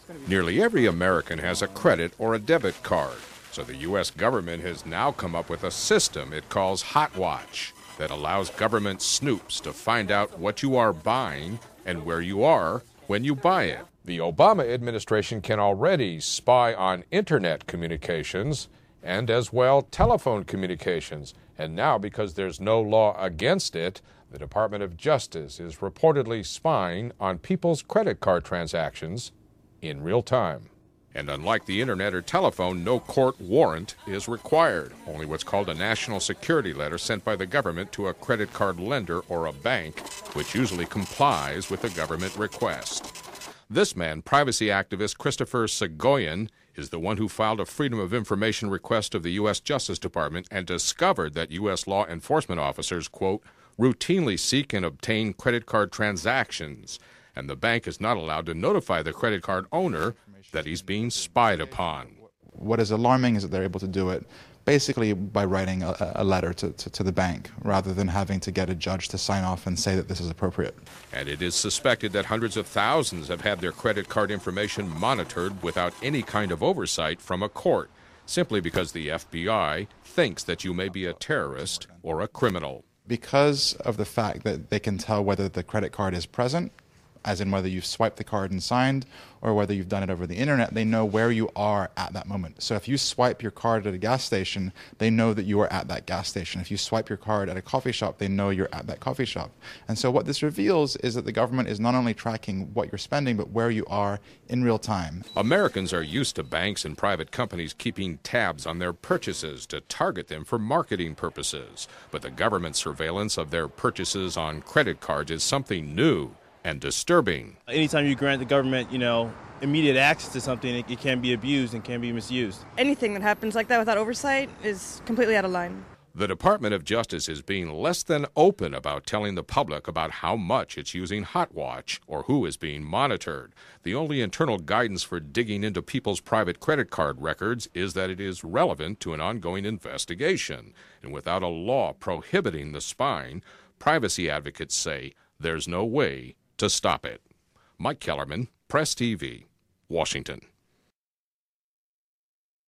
Nearly every American has a credit or a debit card, so the U.S. government has now come up with a system it calls HotWatch that allows government snoops to find out what you are buying and where you are when you buy it. The Obama administration can already spy on internet communications and as well telephone communications. And now, because there's no law against it, the Department of Justice is reportedly spying on people's credit card transactions in real time. And unlike the internet or telephone, no court warrant is required. Only what's called a national security letter sent by the government to a credit card lender or a bank, which usually complies with the government request. This man, privacy activist Christopher Soghoian, is the one who filed a Freedom of Information request of the U.S. Justice Department and discovered that U.S. law enforcement officers, quote, routinely seek and obtain credit card transactions, and the bank is not allowed to notify the credit card owner that he's being spied upon. What is alarming is that they're able to do it basically by writing a letter to the bank rather than having to get a judge to sign off and say that this is appropriate. And it is suspected that hundreds of thousands have had their credit card information monitored without any kind of oversight from a court, simply because the FBI thinks that you may be a terrorist or a criminal. Because of the fact that they can tell whether the credit card is present, as in whether you've swiped the card and signed, or whether you've done it over the internet, they know where you are at that moment. So if you swipe your card at a gas station, they know that you are at that gas station. If you swipe your card at a coffee shop, they know you're at that coffee shop. And so what this reveals is that the government is not only tracking what you're spending, but where you are in real time. Americans are used to banks and private companies keeping tabs on their purchases to target them for marketing purposes. But the government's surveillance of their purchases on credit cards is something new and disturbing. Anytime you grant the government, immediate access to something, it can be abused and can be misused. Anything that happens like that without oversight is completely out of line. The Department of Justice is being less than open about telling the public about how much it's using HotWatch or who is being monitored. The only internal guidance for digging into people's private credit card records is that it is relevant to an ongoing investigation. And without a law prohibiting the spying, privacy advocates say there's no way to stop it. Mike Kellerman, Press TV, Washington.